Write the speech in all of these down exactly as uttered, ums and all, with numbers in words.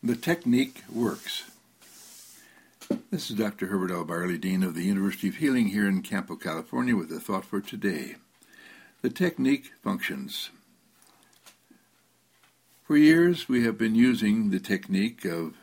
The technique works. This is Doctor Herbert L. Barley, Dean of the University of Healing here in Campo, California, with a thought for today. The technique functions. For years, we have been using the technique of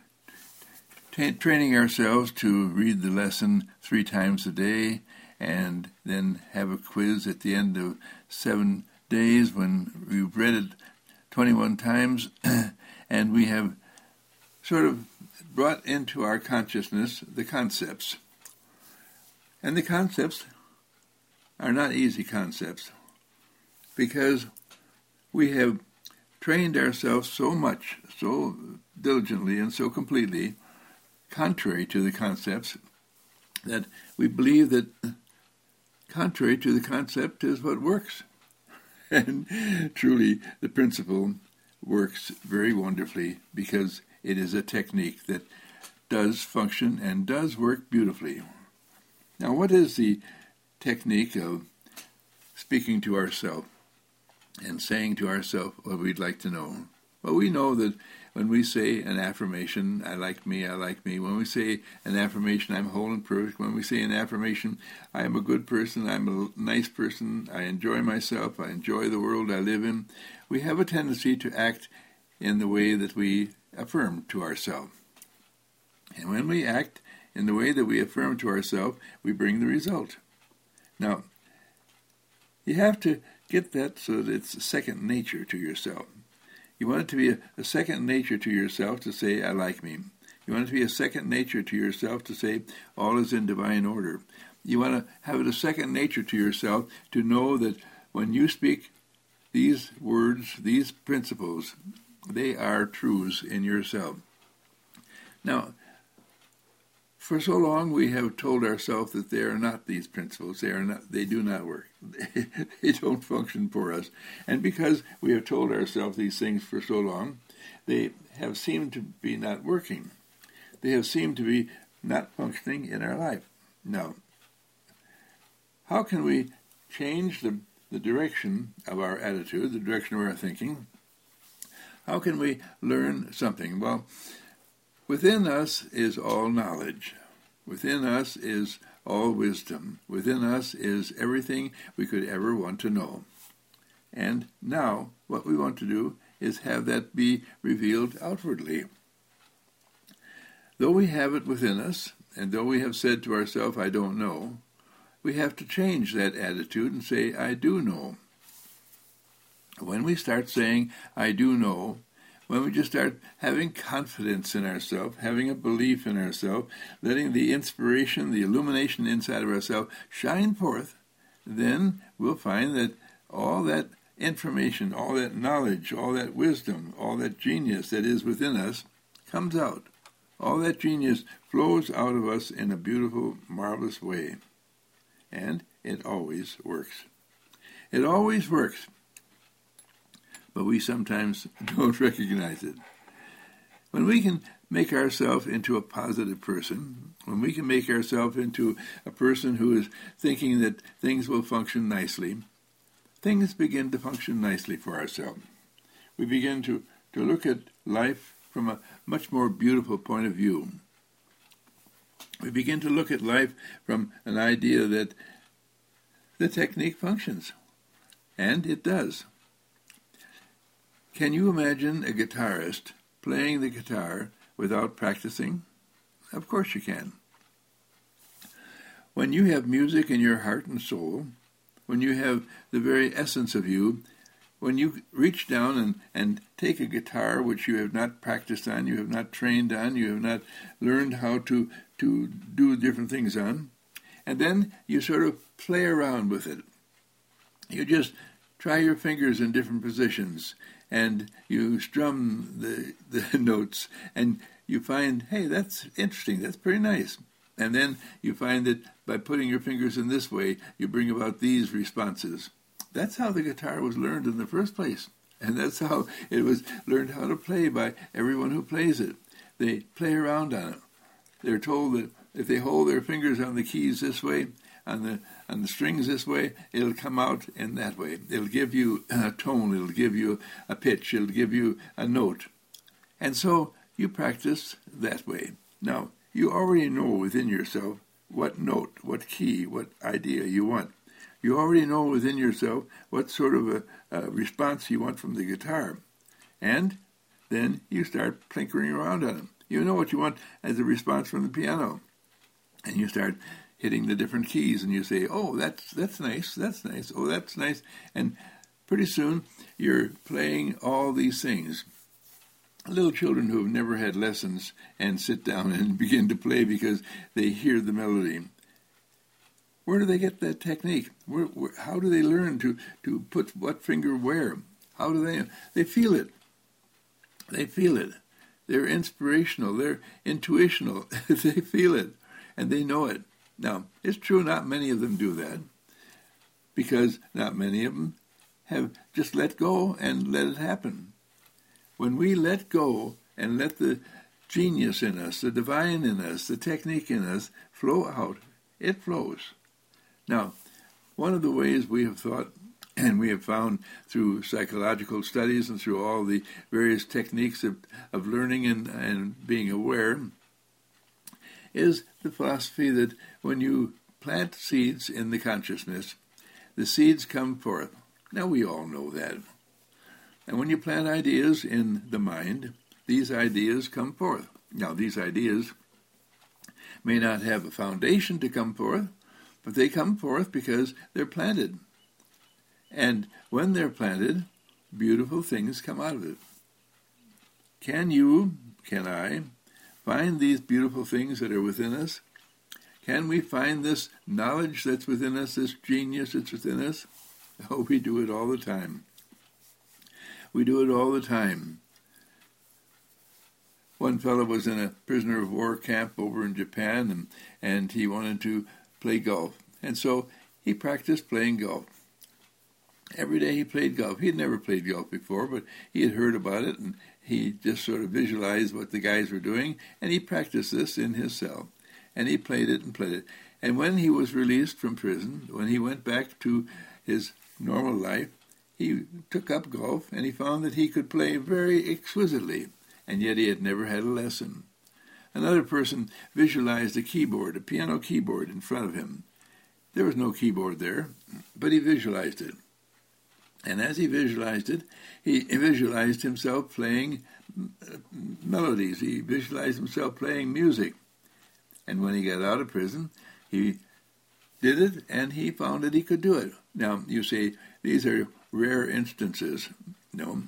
t- training ourselves to read the lesson three times a day and then have a quiz at the end of seven days when we've read it twenty-one times, and we have sort of brought into our consciousness the concepts. And the concepts are not easy concepts because we have trained ourselves so much, so diligently and so completely, contrary to the concepts, that we believe that contrary to the concept is what works. And truly, the principle works very wonderfully because it is a technique that does function and does work beautifully. Now, what is the technique of speaking to ourselves and saying to ourselves what we'd like to know? Well, we know that when we say an affirmation, I like me, I like me. When we say an affirmation, I'm whole and perfect. When we say an affirmation, I am a good person, I'm a nice person, I enjoy myself, I enjoy the world I live in, we have a tendency to act in the way that we affirm to ourselves. And when we act in the way that we affirm to ourselves, we bring the result. Now, you have to get that so that it's second nature to yourself. You want it to be a, a second nature to yourself to say, I like me. You want it to be a second nature to yourself to say, all is in divine order. You want to have it a second nature to yourself to know that when you speak these words, these principles, they are truths in yourself. Now, for so long we have told ourselves that they are not these principles. They are not. They do not work. They don't function for us. And because we have told ourselves these things for so long, they have seemed to be not working. They have seemed to be not functioning in our life. Now, how can we change the, the direction of our attitude, the direction of our thinking? How can we learn something? Well, within us is all knowledge. Within us is all wisdom. Within us is everything we could ever want to know. And now, what we want to do is have that be revealed outwardly. Though we have it within us, and though we have said to ourselves, I don't know, we have to change that attitude and say, I do know. When we start saying, I do know, when we just start having confidence in ourselves, having a belief in ourselves, letting the inspiration, the illumination inside of ourselves shine forth, then we'll find that all that information, all that knowledge, all that wisdom, all that genius that is within us comes out. All that genius flows out of us in a beautiful, marvelous way. And it always works. It always works. But we sometimes don't recognize it. When we can make ourselves into a positive person, when we can make ourselves into a person who is thinking that things will function nicely, things begin to function nicely for ourselves. We begin to, to look at life from a much more beautiful point of view. We begin to look at life from an idea that the technique functions. And it does. Can you imagine a guitarist playing the guitar without practicing? Of course you can. When you have music in your heart and soul, when you have the very essence of you, when you reach down and, and take a guitar which you have not practiced on, you have not trained on, you have not learned how to, to do different things on, and then you sort of play around with it. You just try your fingers in different positions, and you strum the, the notes, and you find, hey, that's interesting, that's pretty nice. And then you find that by putting your fingers in this way, you bring about these responses. That's how the guitar was learned in the first place. And that's how it was learned how to play by everyone who plays it. They play around on it. They're told that if they hold their fingers on the keys this way, on the on the strings this way, it'll come out in that way. It'll give you a tone, it'll give you a pitch, it'll give you a note. And so you practice that way. Now, you already know within yourself what note, what key, what idea you want. You already know within yourself what sort of a, a response you want from the guitar. And then you start plinkering around on it. You know what you want as a response from the piano. And you start hitting the different keys, and you say, oh, that's that's nice, that's nice, oh, that's nice. And pretty soon, you're playing all these things. Little children who have never had lessons and sit down and begin to play because they hear the melody. Where do they get that technique? Where, where, how do they learn to, to put what finger where? How do they? They feel it. They feel it. They're inspirational. They're intuitional. They feel it, and they know it. Now, it's true not many of them do that, because not many of them have just let go and let it happen. When we let go and let the genius in us, the divine in us, the technique in us flow out, it flows. Now, one of the ways we have thought, and we have found through psychological studies and through all the various techniques of, of learning and, and being aware, is the philosophy that when you plant seeds in the consciousness, the seeds come forth. Now, we all know that. And when you plant ideas in the mind, these ideas come forth. Now, these ideas may not have a foundation to come forth, but they come forth because they're planted. And when they're planted, beautiful things come out of it. Can you, can I, find these beautiful things that are within us? Can we find this knowledge that's within us, this genius that's within us? Oh, we do it all the time. We do it all the time. One fellow was in a prisoner of war camp over in Japan, and, and he wanted to play golf. And so he practiced playing golf. Every day he played golf. He had never played golf before, but he had heard about it, and he just sort of visualized what the guys were doing, and he practiced this in his cell. And he played it and played it. And when he was released from prison, when he went back to his normal life, he took up golf, and he found that he could play very exquisitely, and yet he had never had a lesson. Another person visualized a keyboard, a piano keyboard in front of him. There was no keyboard there, but he visualized it. And as he visualized it, he visualized himself playing melodies. He visualized himself playing music. And when he got out of prison, he did it, and he found that he could do it. Now, you say, these are rare instances. No.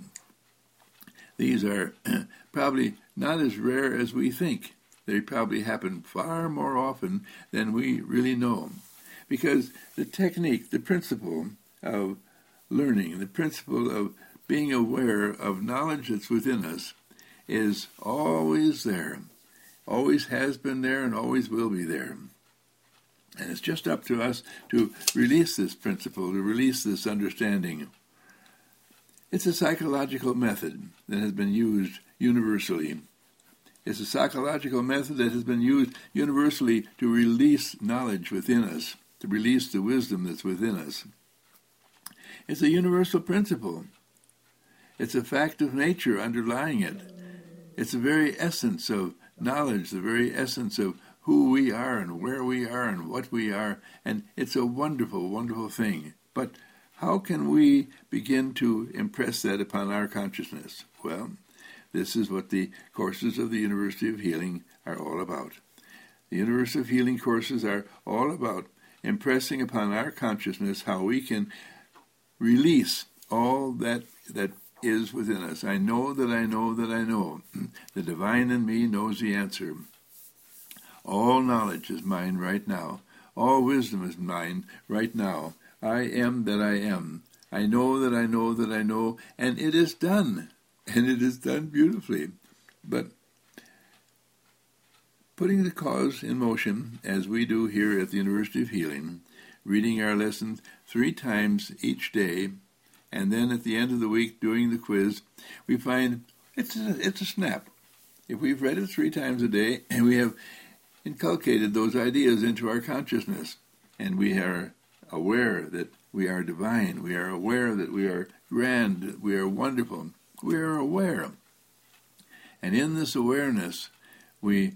These are probably not as rare as we think. They probably happen far more often than we really know. Because the technique, the principle of learning, the principle of being aware of knowledge that's within us is always there, always has been there, and always will be there. And it's just up to us to release this principle, to release this understanding. It's a psychological method that has been used universally. It's a psychological method that has been used universally to release knowledge within us, to release the wisdom that's within us. It's a universal principle. It's a fact of nature underlying it. It's the very essence of knowledge, the very essence of who we are and where we are and what we are. And it's a wonderful, wonderful thing. But how can we begin to impress that upon our consciousness? Well, this is what the courses of the University of Healing are all about. The University of Healing courses are all about impressing upon our consciousness how we can release all that that is within us. I know that I know that I know. The divine in me knows the answer. All knowledge is mine right now. All wisdom is mine right now. I am that I am. I know that I know that I know, and it is done. And it is done beautifully. But putting the cause in motion, as we do here at the University of Healing, reading our lessons three times each day, and then at the end of the week doing the quiz, we find it's a, it's a snap. If we've read it three times a day, and we have inculcated those ideas into our consciousness, and we are aware that we are divine, we are aware that we are grand, that we are wonderful, we are aware. And in this awareness, we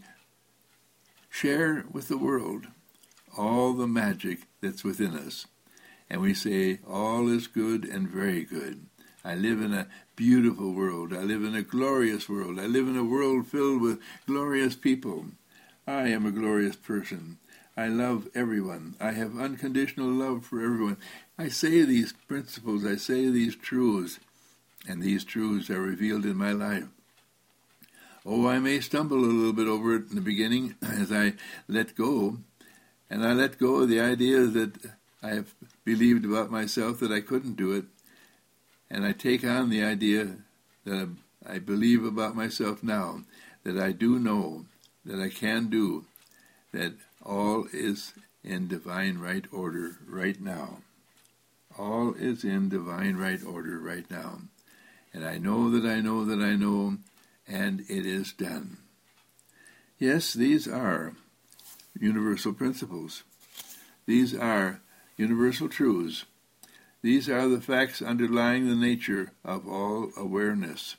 share with the world all the magic that's within us. And we say, all is good and very good. I live in a beautiful world. I live in a glorious world. I live in a world filled with glorious people. I am a glorious person. I love everyone. I have unconditional love for everyone. I say these principles. I say these truths. And these truths are revealed in my life. Oh, I may stumble a little bit over it in the beginning as I let go. And I let go of the idea that I have believed about myself that I couldn't do it. And I take on the idea that I believe about myself now, that I do know, that I can do, that all is in divine right order right now. All is in divine right order right now. And I know that I know that I know, and it is done. Yes, these are universal principles. These are universal truths. These are the facts underlying the nature of all awareness.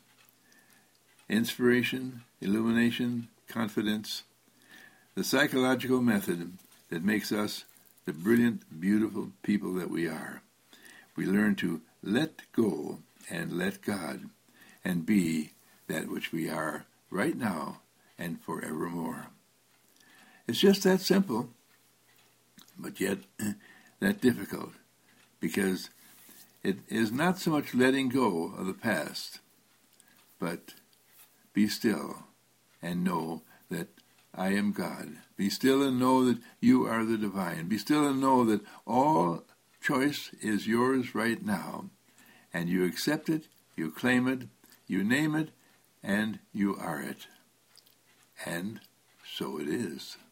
Inspiration, illumination, confidence, the psychological method that makes us the brilliant, beautiful people that we are. We learn to let go and let God and be that which we are right now and forevermore. It's just that simple, but yet that difficult, because it is not so much letting go of the past, but be still and know that I am God. Be still and know that you are the divine. Be still and know that all choice is yours right now, and you accept it, you claim it, you name it, and you are it. And so it is.